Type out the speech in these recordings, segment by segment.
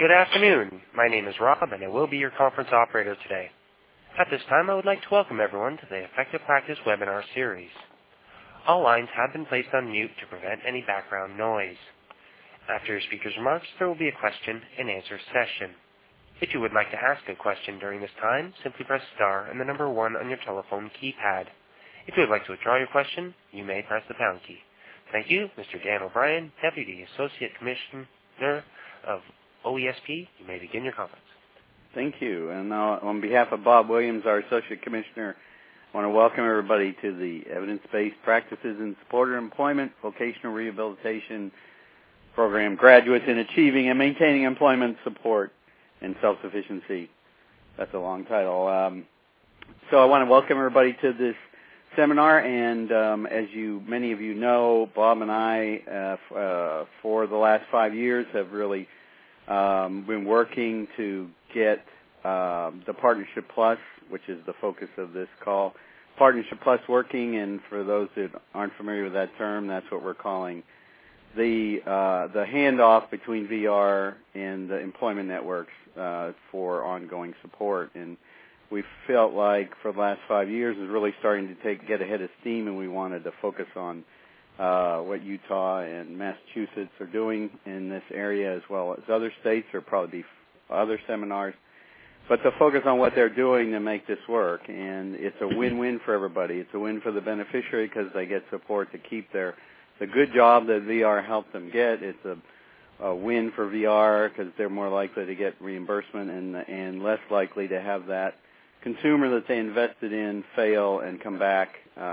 Good afternoon. My name is Rob, and I will be your conference operator today. At this time, I would like to welcome everyone to the Effective Practice webinar series. All lines have been placed on mute to prevent any background noise. After your speaker's remarks, there will be a question and answer session. If you would like to ask a question during this time, simply press star and the number 1 on your telephone keypad. If you would like to withdraw your question, you may press the pound key. Thank you. Mr. Dan O'Brien, Deputy Associate Commissioner of OESP, you may begin your conference. Thank you. And on behalf of Bob Williams, our Associate Commissioner, I want to welcome everybody to the Evidence-Based Practices in Supported Employment Vocational Rehabilitation Program, Graduates in Achieving and Maintaining Employment Support and Self-Sufficiency. That's a long title. So I want to welcome everybody to this seminar, and as many of you know, Bob and I, for the last 5 years, have really been working to get the Partnership Plus, which is the focus of this call, Partnership Plus working. And for those that aren't familiar with that term, that's what we're calling the handoff between VR and the employment networks for ongoing support. And we felt like for the last 5 years is really starting to get ahead of steam, and we wanted to focus on what Utah and Massachusetts are doing in this area, as well as other states. There'll probably be other seminars, but to focus on what they're doing to make this work. And it's a win-win for everybody. It's a win for the beneficiary because they get support to keep the good job that VR helped them get. It's a win for VR because they're more likely to get reimbursement and less likely to have that consumer that they invested in fail and come back.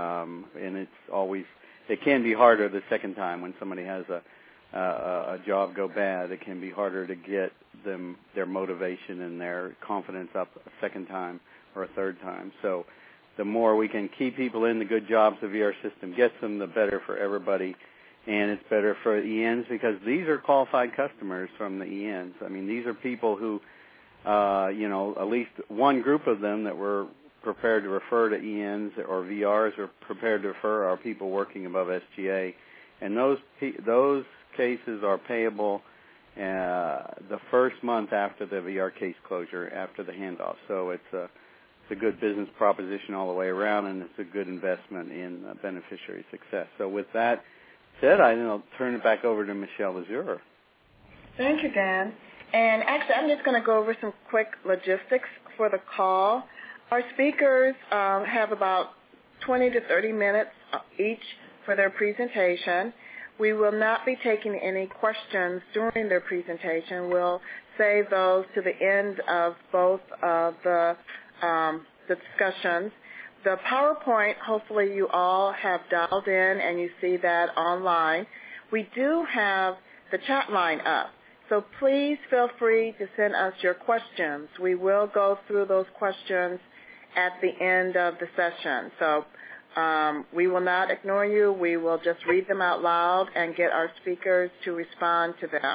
And it can be harder the second time when somebody has a job go bad. It can be harder to get them their motivation and their confidence up a second time or a third time. So the more we can keep people in the good jobs the VR system gets them, the better for everybody. And it's better for ENs because these are qualified customers from the ENs. I mean, these are people who, at least one group of them that we're prepared to refer to ENs or VRs or prepared to refer are people working above SGA. And those cases are payable the first month after the VR case closure, after the handoff. So it's a good business proposition all the way around, and it's a good investment in beneficiary success. So with that said, I'll turn it back over to Michelle Azure. Thank you, Dan. And actually, I'm just going to go over some quick logistics for the call. Our speakers have about 20 to 30 minutes each for their presentation. We will not be taking any questions during their presentation. We'll save those to the end of both of the discussions. The PowerPoint, hopefully you all have dialed in and you see that online. We do have the chat line up, so please feel free to send us your questions. We will go through those questions at the end of the session. So we will not ignore you. We will just read them out loud and get our speakers to respond to them.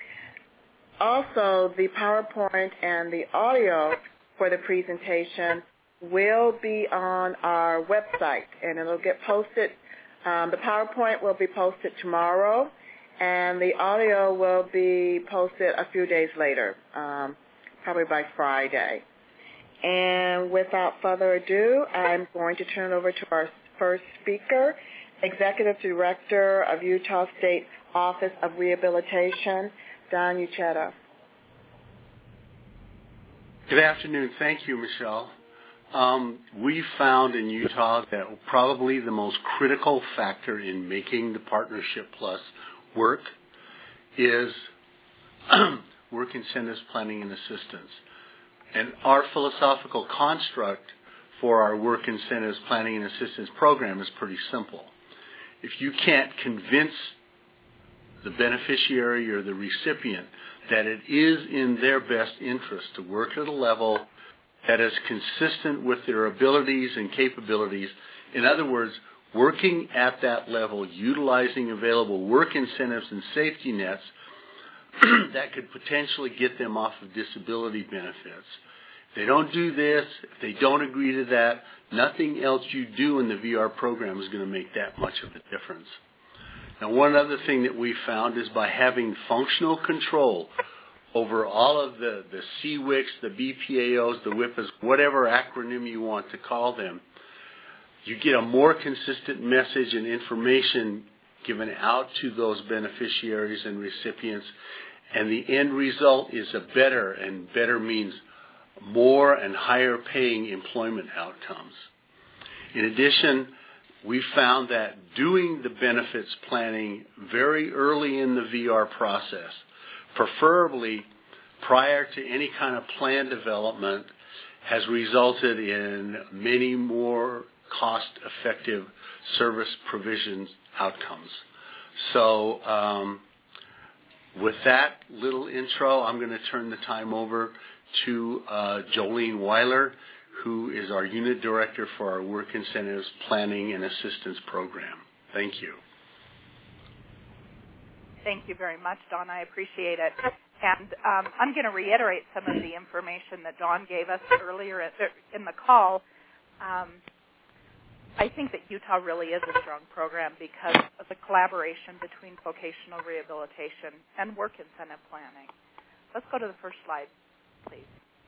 Also, the PowerPoint and the audio for the presentation will be on our website, and it'll get posted. The PowerPoint will be posted tomorrow, and the audio will be posted a few days later, probably by Friday. And without further ado, I'm going to turn over to our first speaker, Executive Director of Utah State Office of Rehabilitation, Don Uchetta. Good afternoon. Thank you, Michelle. We found in Utah that probably the most critical factor in making the Partnership Plus work is work incentives planning and assistance. And our philosophical construct for our work incentives planning and assistance program is pretty simple. If you can't convince the beneficiary or the recipient that it is in their best interest to work at a level that is consistent with their abilities and capabilities, in other words, working at that level, utilizing available work incentives and safety nets that could potentially get them off of disability benefits. If they don't do this, if they don't agree to that, nothing else you do in the VR program is going to make that much of a difference. Now, one other thing that we found is by having functional control over all of the CWICs, the BPAOs, the WIPAs, whatever acronym you want to call them, you get a more consistent message and information given out to those beneficiaries and recipients, and the end result is a better, and better means more and higher paying employment outcomes. In addition, we found that doing the benefits planning very early in the VR process, preferably prior to any kind of plan development, has resulted in many more cost-effective service provision outcomes. So with that little intro, I'm going to turn the time over to Jolene Weiler, who is our Unit Director for our Work Incentives Planning and Assistance Program. Thank you. Thank you very much, Don. I appreciate it. And I'm going to reiterate some of the information that Don gave us earlier in the call. I think that Utah really is a strong program because of the collaboration between vocational rehabilitation and work incentive planning. Let's go to the first slide, please.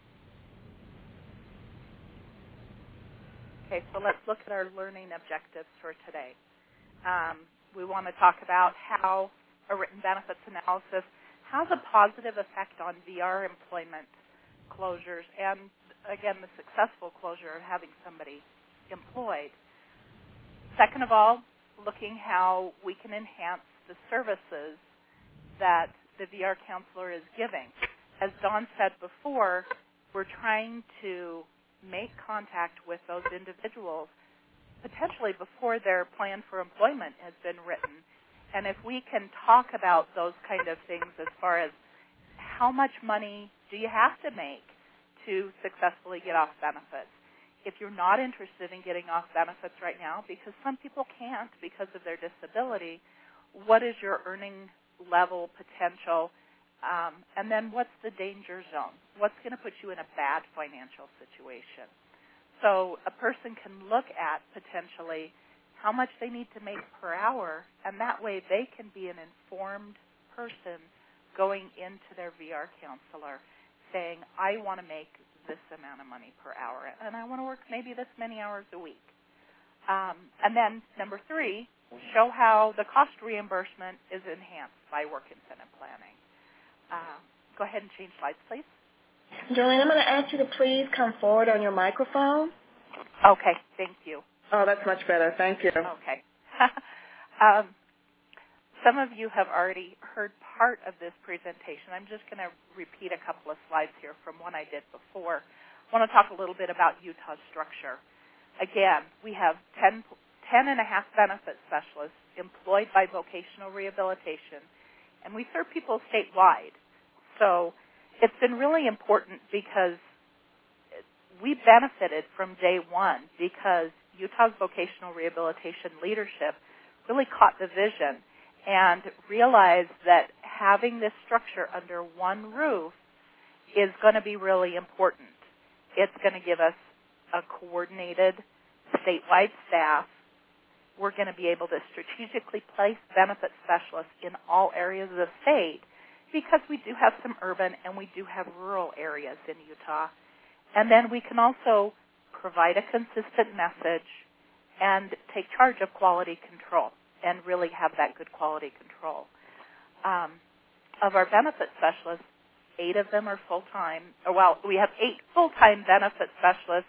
Okay, so let's look at our learning objectives for today. We want to talk about how a written benefits analysis has a positive effect on VR employment closures and, again, the successful closure of having somebody employed. Second of all, looking how we can enhance the services that the VR counselor is giving. As Don said before, we're trying to make contact with those individuals potentially before their plan for employment has been written. And if we can talk about those kind of things as far as how much money do you have to make to successfully get off benefits? If you're not interested in getting off benefits right now, because some people can't because of their disability, what is your earning level potential? And then what's the danger zone? What's going to put you in a bad financial situation? So a person can look at potentially how much they need to make per hour, and that way they can be an informed person going into their VR counselor saying, I want to make this amount of money per hour, and I want to work maybe this many hours a week. And then number 3, show how the cost reimbursement is enhanced by work incentive planning. Go ahead and change slides, please. Jolene, I'm going to ask you to please come forward on your microphone. Okay, thank you. Oh, that's much better. Thank you. Okay. Some of you have already heard part of this presentation. I'm just going to repeat a couple of slides here from one I did before. I want to talk a little bit about Utah's structure. Again, we have 10 and a half benefit specialists employed by vocational rehabilitation, and we serve people statewide. So it's been really important because we benefited from day one because Utah's vocational rehabilitation leadership really caught the vision and realized that having this structure under one roof is going to be really important. It's going to give us a coordinated statewide staff. We're going to be able to strategically place benefit specialists in all areas of the state because we do have some urban and we do have rural areas in Utah. And then we can also provide a consistent message and take charge of quality control and really have that good quality control. Of our benefit specialists, 8 of them are full-time. Well, we have 8 full-time benefit specialists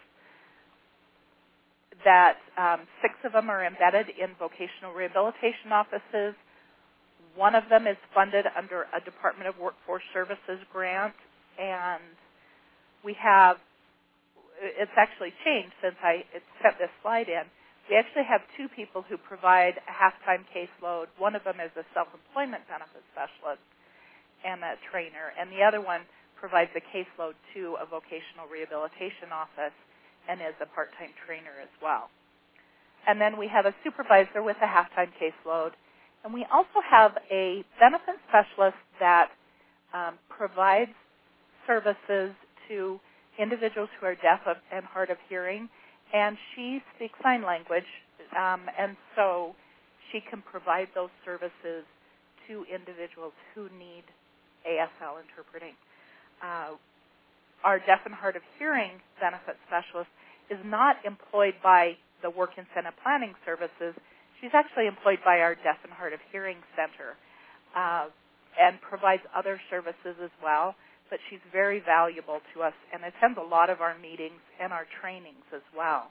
that 6 of them are embedded in vocational rehabilitation offices. 1 of them is funded under a Department of Workforce Services grant, and we have, it's actually changed since I set this slide in. We actually have 2 people who provide a half-time caseload. One of them is a self-employment benefit specialist and a trainer, and the other one provides a caseload to a vocational rehabilitation office and is a part-time trainer as well. And then we have a supervisor with a half-time caseload, and we also have a benefit specialist that provides services to individuals who are deaf and hard of hearing, and she speaks sign language, and so she can provide those services to individuals who need ASL interpreting. our deaf and hard of hearing benefit specialist is not employed by the Work Incentive Planning Services. She's actually employed by our Deaf and Hard of Hearing Center and provides other services as well, but she's very valuable to us and attends a lot of our meetings and our trainings as well.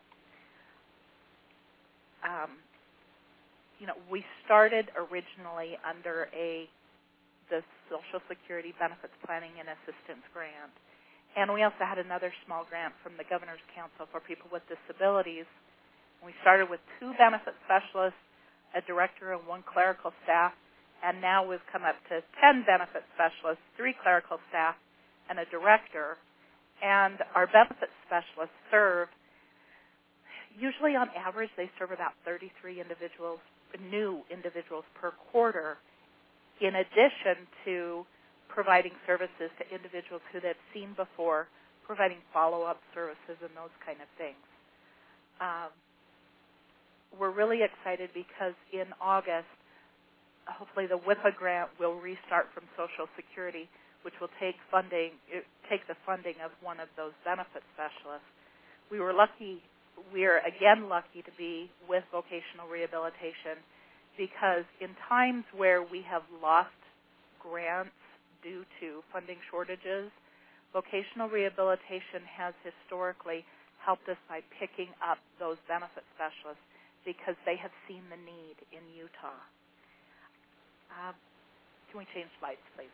We started originally under the Social Security Benefits Planning and Assistance Grant, and we also had another small grant from the Governor's Council for people with disabilities. We started with 2 benefit specialists, a director, and 1 clerical staff, and now we've come up to 10 benefit specialists, 3 clerical staff, and a director. And our benefit specialists serve, usually on average, they serve about 33 new individuals per quarter, in addition to providing services to individuals who they've seen before, providing follow-up services and those kind of things. We're really excited because in August, hopefully the WIPA grant will restart from Social Security, which will take the funding of one of those benefit specialists. We're again lucky to be with vocational rehabilitation because in times where we have lost grants due to funding shortages, vocational rehabilitation has historically helped us by picking up those benefit specialists because they have seen the need in Utah. Can we change slides, please?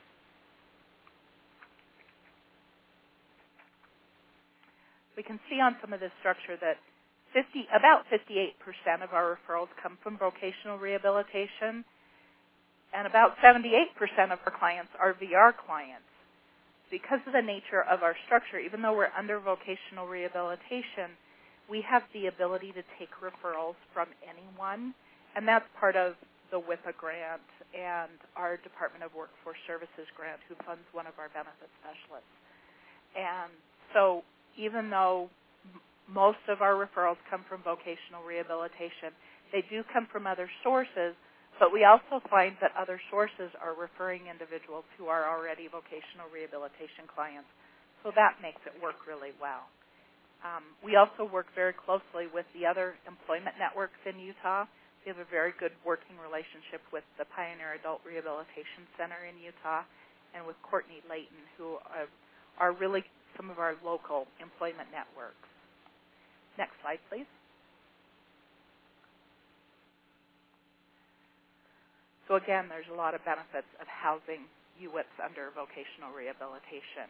We can see on some of this structure that about 58% of our referrals come from vocational rehabilitation, and about 78% of our clients are VR clients. Because of the nature of our structure, even though we're under vocational rehabilitation, we have the ability to take referrals from anyone, and that's part of the WIPA grant and our Department of Workforce Services grant, who funds one of our benefit specialists. And so even though most of our referrals come from vocational rehabilitation, they do come from other sources, but we also find that other sources are referring individuals who are already vocational rehabilitation clients. So that makes it work really well. We also work very closely with the other employment networks in Utah. We have a very good working relationship with the Pioneer Adult Rehabilitation Center in Utah and with Courtney Layton, who are really some of our local employment networks. Next slide, please. So again, there's a lot of benefits of housing UWIPs under vocational rehabilitation.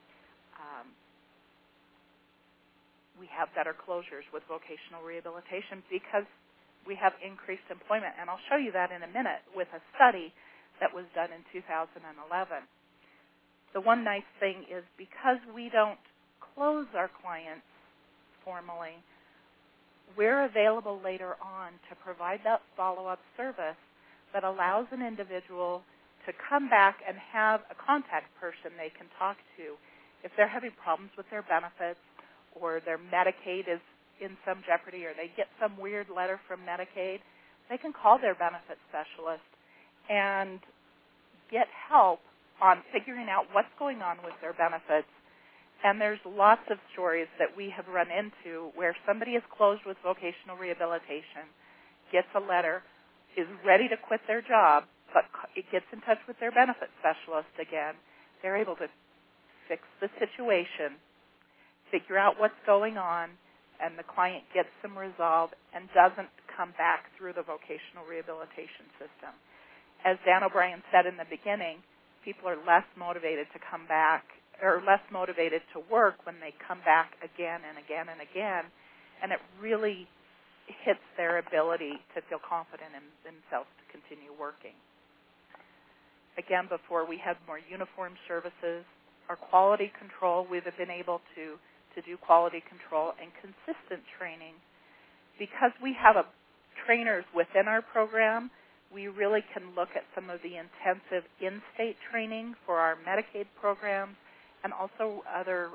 We have better closures with vocational rehabilitation because we have increased employment, and I'll show you that in a minute with a study that was done in 2011. The one nice thing is because we don't close our clients formally, we're available later on to provide that follow-up service that allows an individual to come back and have a contact person they can talk to. If they're having problems with their benefits or their Medicaid is in some jeopardy or they get some weird letter from Medicaid, they can call their benefit specialist and get help on figuring out what's going on with their benefits. And there's lots of stories that we have run into where somebody is closed with vocational rehabilitation, gets a letter, is ready to quit their job, but it gets in touch with their benefit specialist again. They're able to fix the situation, figure out what's going on, and the client gets some resolve and doesn't come back through the vocational rehabilitation system. As Dan O'Brien said in the beginning, people are less motivated to come back or less motivated to work when they come back again and again and again, and it really hits their ability to feel confident in themselves to continue working. Again, before we had more uniform services, our quality control, we've been able to do quality control and consistent training. Because we have trainers within our program, we really can look at some of the intensive in-state training for our Medicaid programs and also other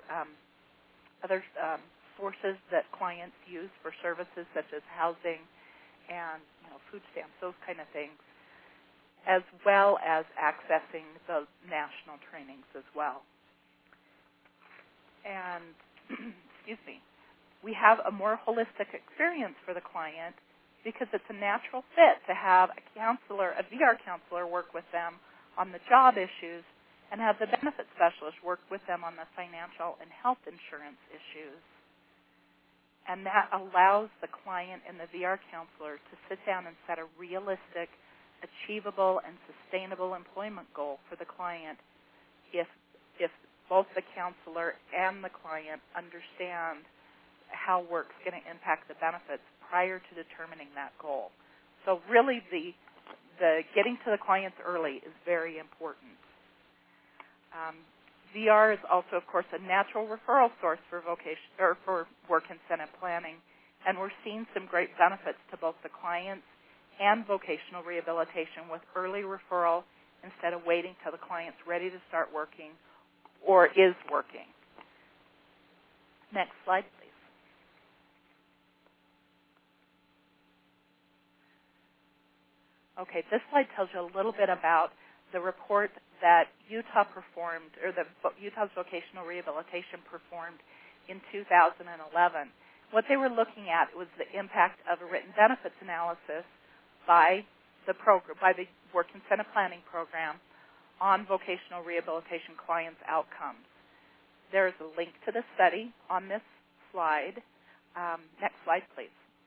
sources that clients use for services such as housing and food stamps, those kind of things, as well as accessing the national trainings as well. and excuse me, we have a more holistic experience for the client because it's a natural fit to have a counselor, a VR counselor, work with them on the job issues and have the benefit specialist work with them on the financial and health insurance issues. And that allows the client and the VR counselor to sit down and set a realistic, achievable, and sustainable employment goal for the client if both the counselor and the client understand how work's going to impact the benefits prior to determining that goal. So really the getting to the clients early is very important. VR is also, of course, a natural referral source for vocation or for work incentive planning, and we're seeing some great benefits to both the clients and vocational rehabilitation with early referral instead of waiting till the client's ready to start working or is working. Next slide, please. Okay, this slide tells you a little bit about the report that Utah performed, or the Utah's Vocational Rehabilitation performed in 2011. What they were looking at was the impact of a written benefits analysis by the Work Incentive Planning Program on vocational rehabilitation clients' outcomes. There is a link to the study on this slide. Next slide, please.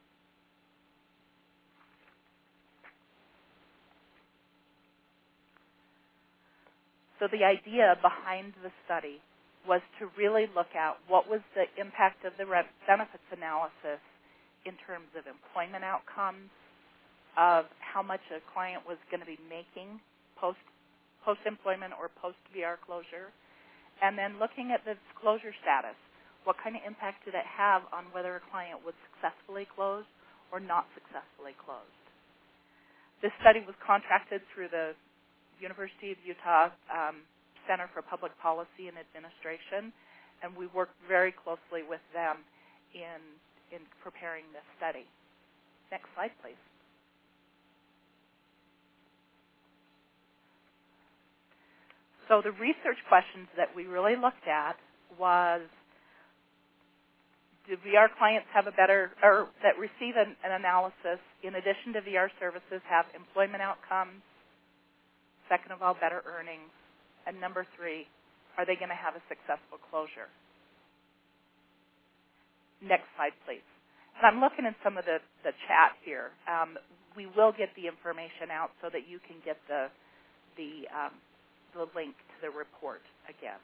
So the idea behind the study was to really look at what was the impact of the benefits analysis in terms of employment outcomes, of how much a client was going to be making post-employment or post-VR closure, and then looking at the closure status. What kind of impact did it have on whether a client was successfully closed or not successfully closed? This study was contracted through the University of Utah Center for Public Policy and Administration, and we worked very closely with them in preparing this study. Next slide, please. So the research questions that we really looked at was, do VR clients have a better, or that receive an analysis in addition to VR services have employment outcomes? Second of all, better earnings. And number 3, are they going to have a successful closure? Next slide, please. And I'm looking at some of the chat here. We will get the information out so that you can get the link to the report again.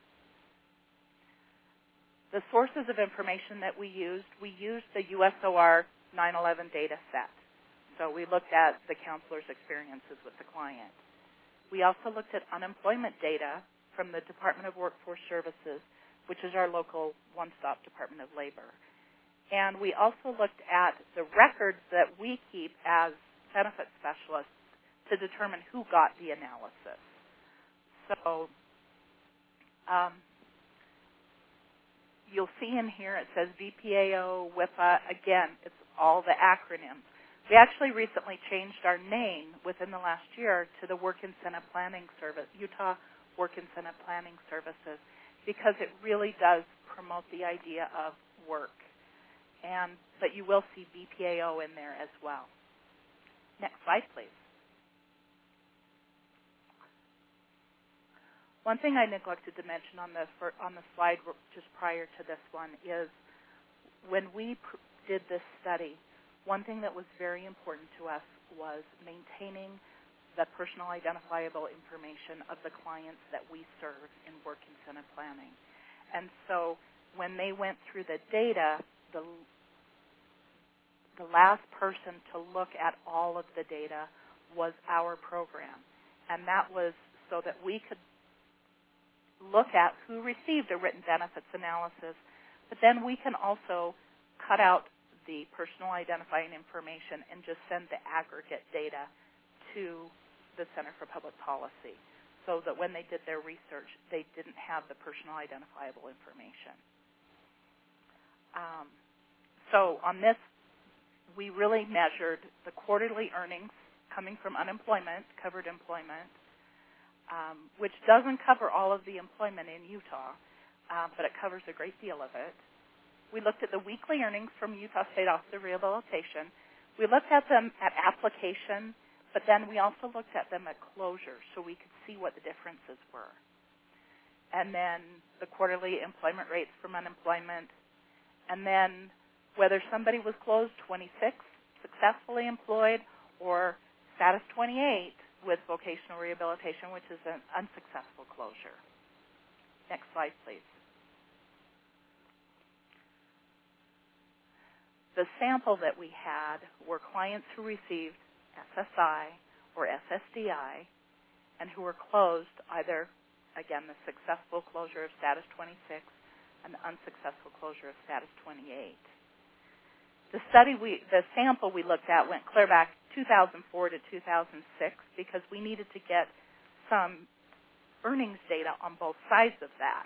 The sources of information that we used the USOR 9/11 data set. So we looked at the counselor's experiences with the client. We also looked at unemployment data from the Department of Workforce Services, which is our local one-stop Department of Labor. And we also looked at the records that we keep as benefit specialists to determine who got the analysis. So you'll see in here it says VPAO, WIPA. Again, it's all the acronyms. We actually recently changed our name within the last year to the Work Incentive Planning Service, Utah Work Incentive Planning Services, because it really does promote the idea of work. But you will see VPAO in there as well. Next slide, please. One thing I neglected to mention on the slide just prior to this one is when we did this study, one thing that was very important to us was maintaining the personal identifiable information of the clients that we serve in work incentive planning. And so when they went through the data, the last person to look at all of the data was our program. And that was so that we could look at who received a written benefits analysis, but then we can also cut out the personal identifying information and just send the aggregate data to the Center for Public Policy so that when they did their research, they didn't have the personal identifiable information. So on this, we really measured the quarterly earnings coming from unemployment, covered employment, which doesn't cover all of the employment in Utah. but it covers a great deal of it. We looked at the weekly earnings from Utah State Office of Rehabilitation. We looked at them at application, but then we also looked at them at closure so we could see what the differences were. And then the quarterly employment rates from unemployment, and then whether somebody was closed 26, successfully employed, or status 28 with vocational rehabilitation, which is an unsuccessful closure. Next slide, please. The sample that we had were clients who received SSI or SSDI and who were closed either, again, the successful closure of status 26 and the unsuccessful closure of status 28. The sample we looked at went clear back 2004 to 2006 because we needed to get some earnings data on both sides of that.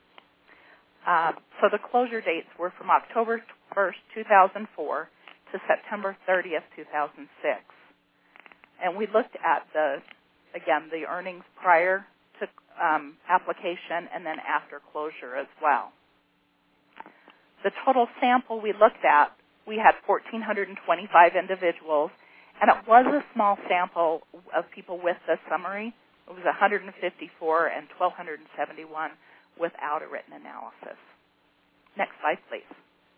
So the closure dates were from October 1st, 2004 to September 30th, 2006. And we looked at the earnings prior to application and then after closure as well. The total sample we looked at, we had 1,425 individuals, and it was a small sample of people with the summary. It was 154 and 1,271 without a written analysis. Next slide, please.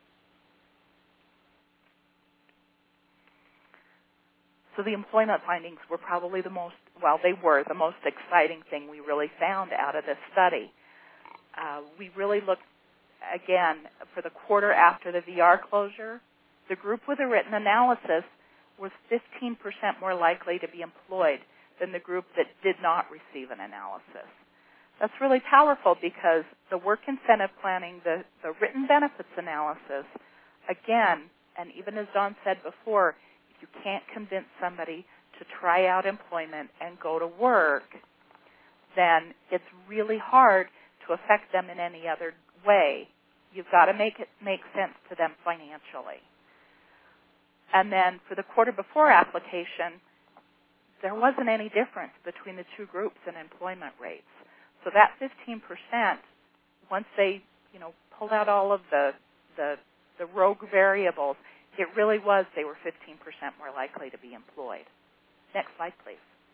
So the employment findings were probably the most exciting thing we really found out of this study. We really looked, again, for the quarter after the VR closure, the group with a written analysis was 15% more likely to be employed than the group that did not receive an analysis. That's really powerful because the work incentive planning, the written benefits analysis, again, and even as Don said before, if you can't convince somebody to try out employment and go to work, then it's really hard to affect them in any other way. You've got to make it make sense to them financially. And then for the quarter before application, there wasn't any difference between the two groups in employment rates. So that 15%, once they, pulled out all of the rogue variables, it really was they were 15% more likely to be employed. Next slide, please.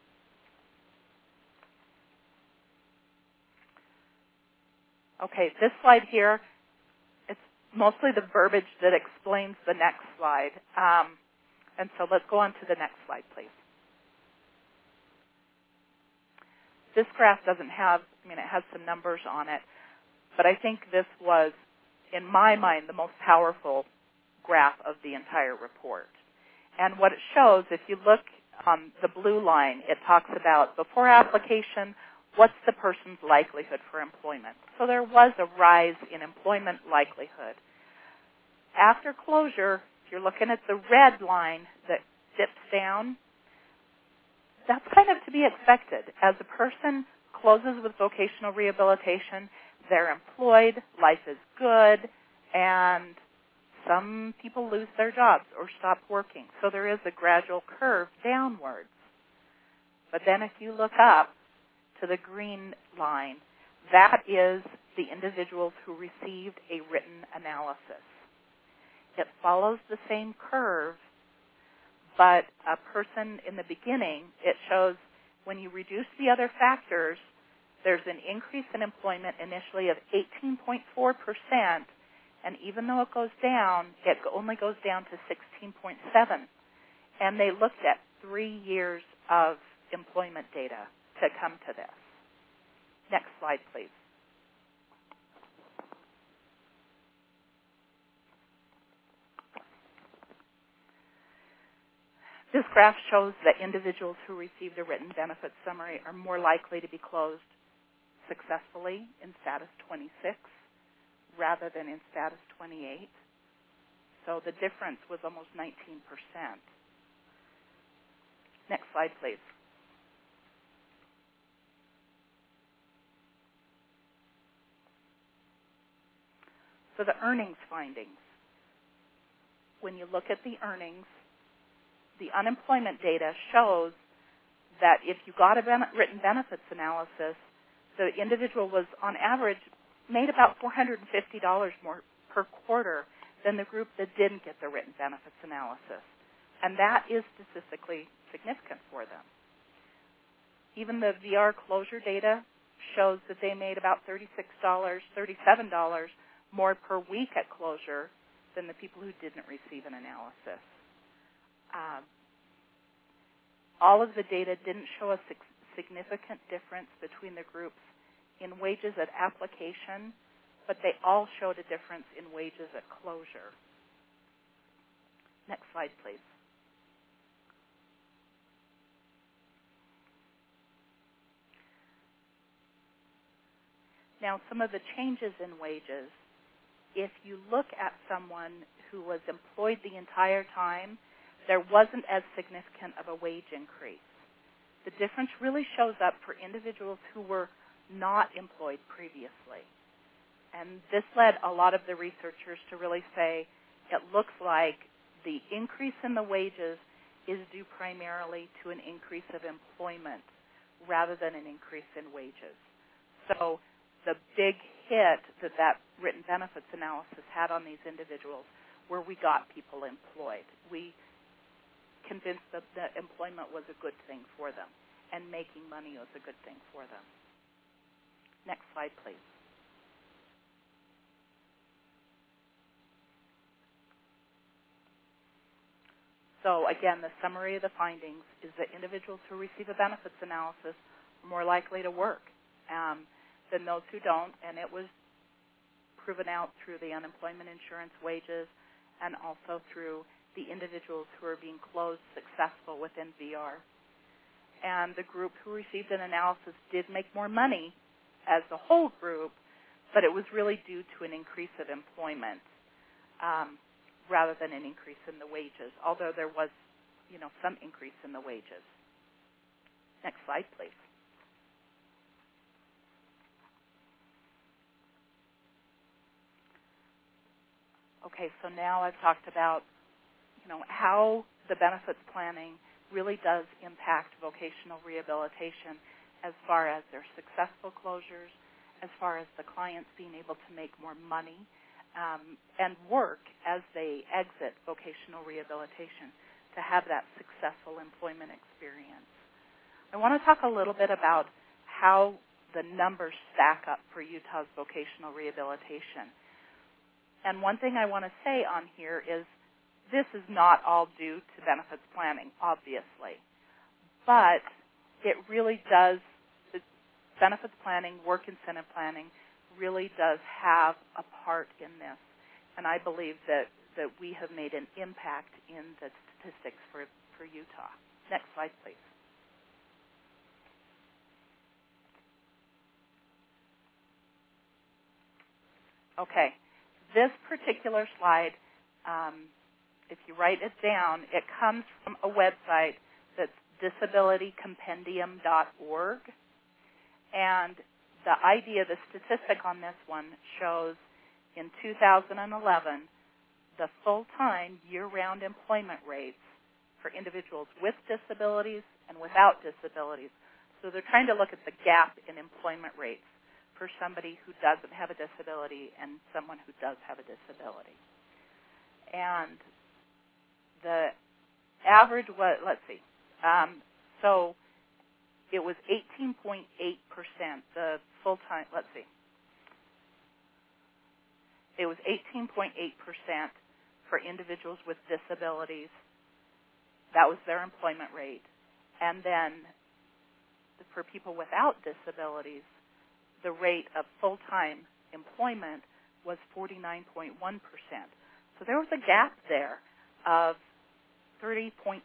Okay, this slide here, it's mostly the verbiage that explains the next slide. And so let's go on to the next slide, please. This graph doesn't have, it has some numbers on it, but I think this was, in my mind, the most powerful graph of the entire report. And what it shows, if you look on the blue line, it talks about before application, what's the person's likelihood for employment. So there was a rise in employment likelihood. After closure, if you're looking at the red line that dips down, that's kind of to be expected. As a person closes with vocational rehabilitation, they're employed, life is good, and some people lose their jobs or stop working. So there is a gradual curve downwards. But then if you look up to the green line, that is the individuals who received a written analysis. It follows the same curve, but a person in the beginning, it shows when you reduce the other factors, there's an increase in employment initially of 18.4%, and even though it goes down, it only goes down to 16.7%. And they looked at 3 years of employment data to come to this. Next slide, please. This graph shows that individuals who received a written benefits summary are more likely to be closed successfully in status 26 rather than in status 28. So the difference was almost 19%. Next slide, please. So the earnings findings. When you look at the earnings, the unemployment data shows that if you got a written benefits analysis, the individual was on average made about $450 more per quarter than the group that didn't get the written benefits analysis. And that is statistically significant for them. Even the VR closure data shows that they made about $36, $37 more per week at closure than the people who didn't receive an analysis. All of the data didn't show a significant difference between the groups in wages at application, but they all showed a difference in wages at closure. Next slide, please. Now, some of the changes in wages, if you look at someone who was employed the entire time, there wasn't as significant of a wage increase. The difference really shows up for individuals who were not employed previously. And this led a lot of the researchers to really say it looks like the increase in the wages is due primarily to an increase of employment rather than an increase in wages. So the big hit that written benefits analysis had on these individuals were we got people employed. We convinced that employment was a good thing for them and making money was a good thing for them. Next slide, please. So again, the summary of the findings is that individuals who receive a benefits analysis are more likely to work than those who don't, and it was proven out through the unemployment insurance wages and also through the individuals who are being closed successful within VR. And the group who received an analysis did make more money as the whole group, but it was really due to an increase of employment rather than an increase in the wages, although there was, some increase in the wages. Next slide, please. Okay, so now I've talked about, how the benefits planning really does impact vocational rehabilitation as far as their successful closures, as far as the clients being able to make more money and work as they exit vocational rehabilitation to have that successful employment experience. I want to talk a little bit about how the numbers stack up for Utah's vocational rehabilitation. And one thing I want to say on here is this is not all due to benefits planning, obviously. But it really does, benefits planning, work incentive planning, really does have a part in this. And I believe that we have made an impact in the statistics for Utah. Next slide, please. Okay. This particular slide, if you write it down, it comes from a website that's disabilitycompendium.org. And the idea, the statistic on this one shows in 2011, the full-time year-round employment rates for individuals with disabilities and without disabilities. So they're trying to look at the gap in employment rates for somebody who doesn't have a disability and someone who does have a disability. And the average was, so it was 18.8%, the full-time, it was 18.8% for individuals with disabilities. That was their employment rate. And then for people without disabilities, the rate of full-time employment was 49.1%. So there was a gap there of 30.4%.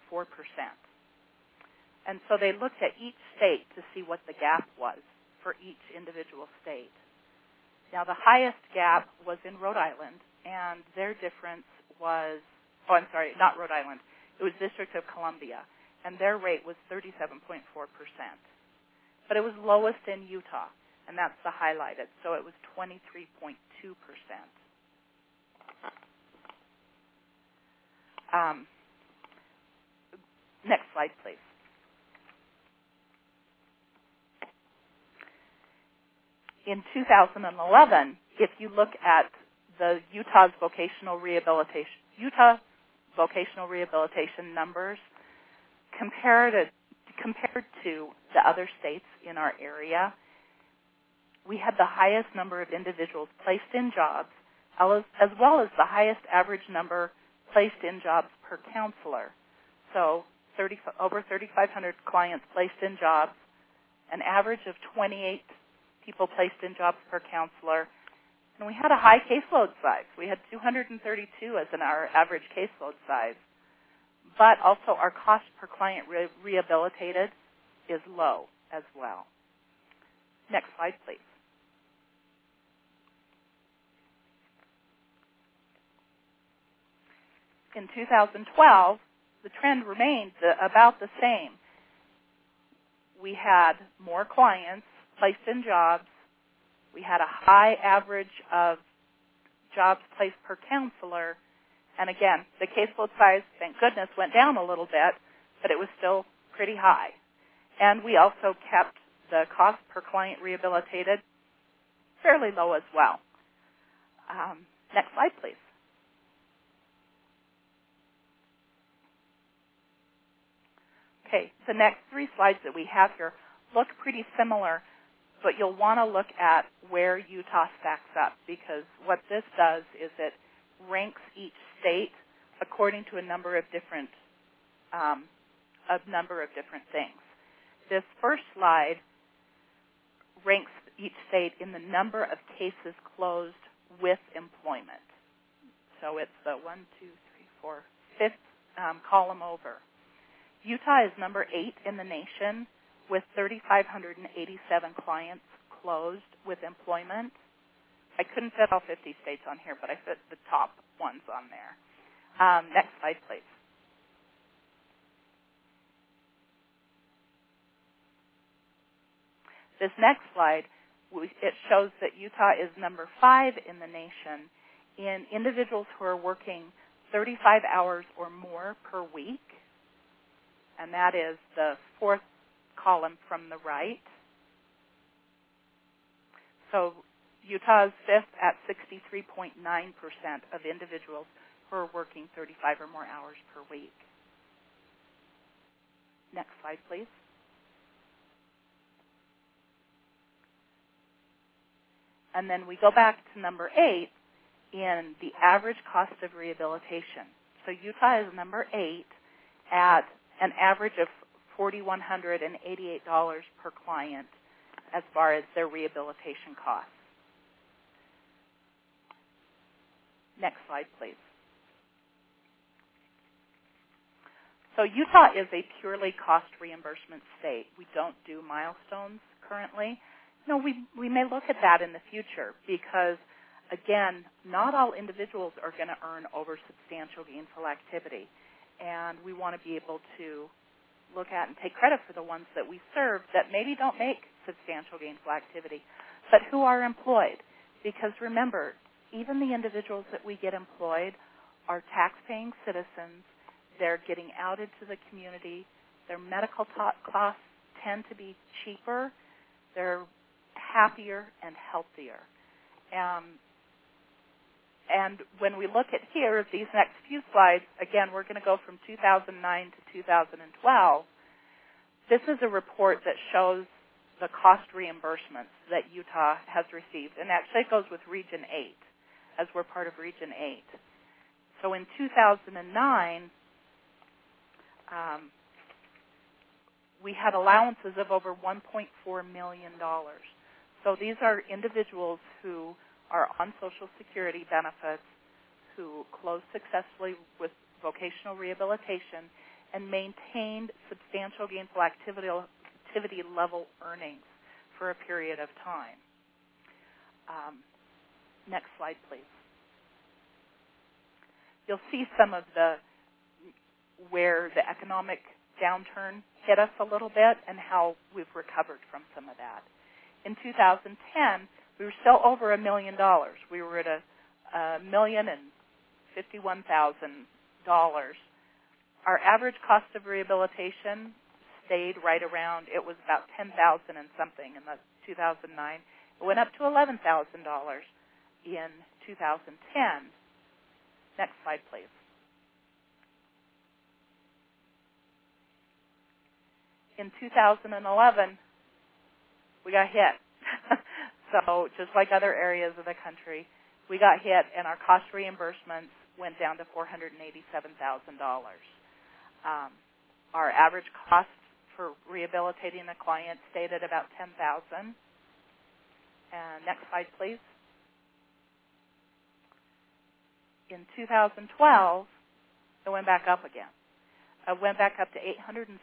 And so they looked at each state to see what the gap was for each individual state. Now, the highest gap was in Rhode Island, and their difference was, not Rhode Island, it was District of Columbia, and their rate was 37.4%. But it was lowest in Utah, and that's the highlighted, so it was 23.2%. Next slide, please. In 2011, if you look at the Utah vocational rehabilitation numbers compared to the other states in our area, we had the highest number of individuals placed in jobs, as well as the highest average number placed in jobs per counselor. So over 3,500 clients placed in jobs, an average of 28 people placed in jobs per counselor, and we had a high caseload size. We had 232 as our average caseload size. But also our cost per client rehabilitated is low as well. Next slide, please. In 2012, the trend remained about the same. We had more clients placed in jobs. We had a high average of jobs placed per counselor. And again, the caseload size, thank goodness, went down a little bit, but it was still pretty high. And we also kept the cost per client rehabilitated fairly low as well. Next slide, please. Okay, the next three slides that we have here look pretty similar, but you'll want to look at where Utah stacks up, because what this does is it ranks each state according to a number of different things. This first slide ranks each state in the number of cases closed with employment. So it's the 5th column over. Utah is number 8 in the nation with 3,587 clients closed with employment. I couldn't fit all 50 states on here, but I fit the top ones on there. Next slide, please. This next slide, it shows that Utah is number 5 in the nation in individuals who are working 35 hours or more per week, and that is the 4th column from the right. So Utah is 5th at 63.9% of individuals who are working 35 or more hours per week. Next slide, please. And then we go back to number 8 in the average cost of rehabilitation. So Utah is number 8 at an average of $4,188 per client as far as their rehabilitation costs. Next slide, please. So Utah is a purely cost reimbursement state. We don't do milestones currently. No, we may look at that in the future because, again, not all individuals are going to earn over substantial gainful activity. And we want to be able to look at and take credit for the ones that we serve that maybe don't make substantial gainful activity, but who are employed. Because remember, even the individuals that we get employed are tax-paying citizens. They're getting out into the community. Their medical costs tend to be cheaper. They're happier and healthier. And when we look at here, these next few slides, again, we're going to go from 2009 to 2012. This is a report that shows the cost reimbursements that Utah has received. And actually it goes with Region 8, as we're part of Region 8. So in 2009, we had allowances of over $1.4 million. So these are individuals who are on Social Security benefits, who closed successfully with vocational rehabilitation and maintained substantial gainful activity level earnings for a period of time. Next slide, please. You'll see some of where the economic downturn hit us a little bit and how we've recovered from some of that. In 2010, we were still over $1 million. We were at $1,051,000. Our average cost of rehabilitation stayed right around, it was about $10,000 and something in the 2009. It went up to $11,000 in 2010. Next slide, please. In 2011, we got hit. So just like other areas of the country, we got hit, and our cost reimbursements went down to $487,000. Our average cost for rehabilitating a client stayed at about $10,000. And next slide, please. In 2012, it went back up again. It went back up to $867,000.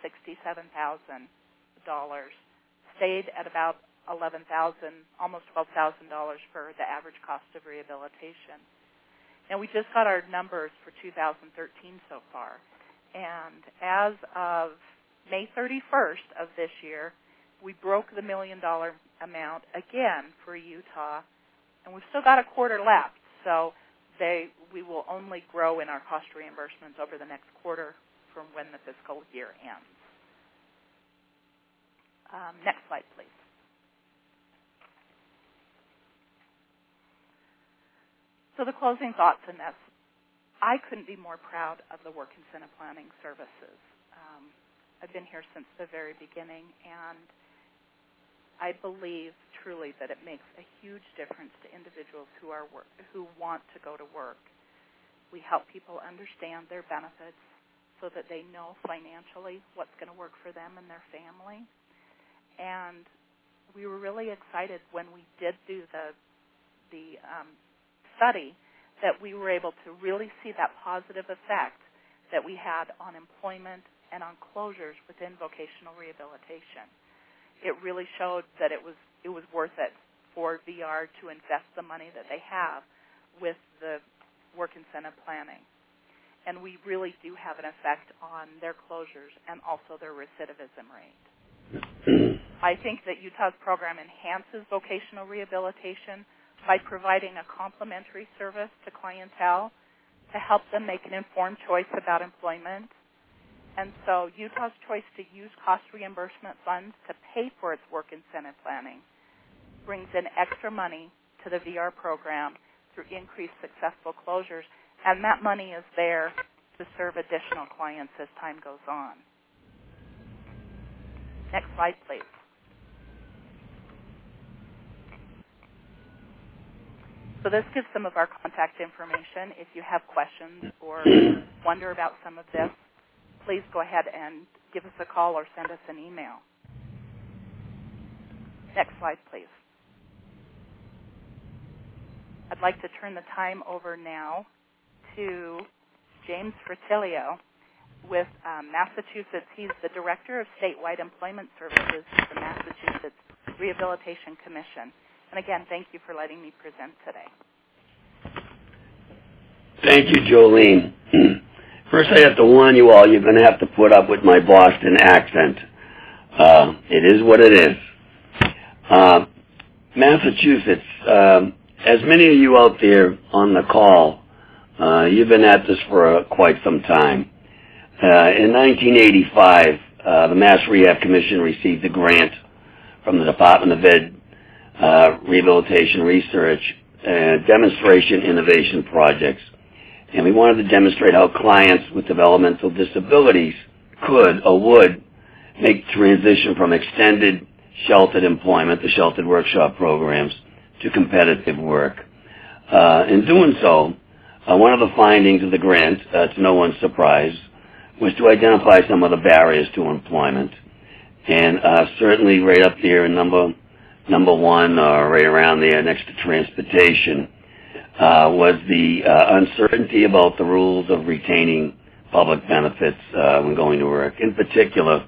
Stayed at about $11,000, almost $12,000 for the average cost of rehabilitation. And we just got our numbers for 2013 so far. And as of May 31st of this year, we broke the $1 million amount again for Utah, and we've still got a quarter left. So we will only grow in our cost reimbursements over the next quarter from when the fiscal year ends. Next slide, please. So the closing thoughts in this. I couldn't be more proud of the Work Incentive Planning Services. I've been here since the very beginning, and I believe truly that it makes a huge difference to individuals who want to go to work. We help people understand their benefits so that they know financially what's going to work for them and their family. And we were really excited when we did do the study that we were able to really see that positive effect that we had on employment and on closures within vocational rehabilitation. It really showed that it was worth it for VR to invest the money that they have with the work incentive planning. And we really do have an effect on their closures and also their recidivism rate. I think that Utah's program enhances vocational rehabilitation by providing a complimentary service to clientele to help them make an informed choice about employment. And so Utah's choice to use cost reimbursement funds to pay for its work incentive planning brings in extra money to the VR program through increased successful closures, and that money is there to serve additional clients as time goes on. Next slide, please. So this gives some of our contact information. If you have questions or wonder about some of this, please go ahead and give us a call or send us an email. Next slide, please. I'd like to turn the time over now to James Fertilio with Massachusetts. He's the Director of Statewide Employment Services at the Massachusetts Rehabilitation Commission. And again, thank you for letting me present today. Thank you, Jolene. First, I have to warn you all, you're going to have to put up with my Boston accent. It is what it is. Massachusetts, as many of you out there on the call, you've been at this for quite some time. In 1985, the Mass Rehab Commission received a grant from the Department of Ed Rehabilitation Research and Demonstration Innovation Projects. And we wanted to demonstrate how clients with developmental disabilities could or would make the transition from extended sheltered employment, the sheltered workshop programs, to competitive work. In doing so, one of the findings of the grant, to no one's surprise, was to identify some of the barriers to employment. And certainly right up there in number one, or right around there next to transportation, was the uncertainty about the rules of retaining public benefits when going to work, in particular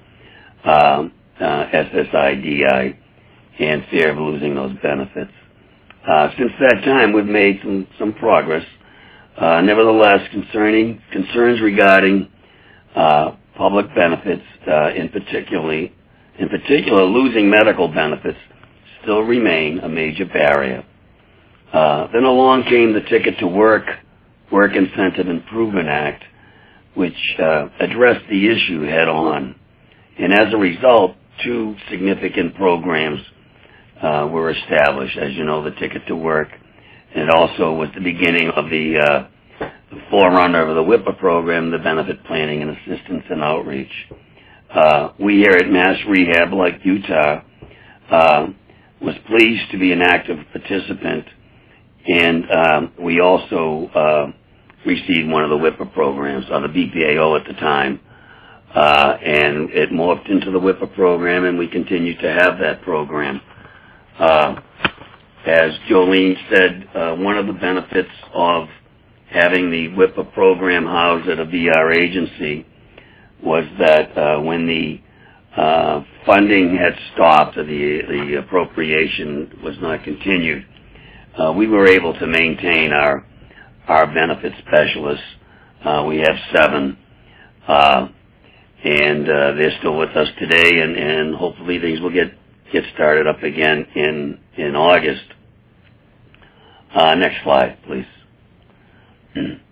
SSI, and fear of losing those benefits. Since that time, we've made some progress. Nevertheless, concerns regarding public benefits, in particular losing medical benefits, still remain a major barrier. Then along came the Ticket to Work Incentive Improvement Act, which addressed the issue head on. And as a result, two significant programs were established. As you know, the Ticket to Work. And it also was the beginning of the forerunner of the WIPA program, the Benefit Planning and Assistance and Outreach. We here at Mass Rehab, like Utah, was pleased to be an active participant, and we also received one of the WIPA programs, or the BPAO at the time, and it morphed into the WIPA program, and we continue to have that program. As Jolene said, one of the benefits of having the WIPA program housed at a VR agency was that when the funding had stopped, or the appropriation was not continued, we were able to maintain our benefit specialists. We have 7, and they're still with us today, and hopefully these will get started up again in August. Next slide, please.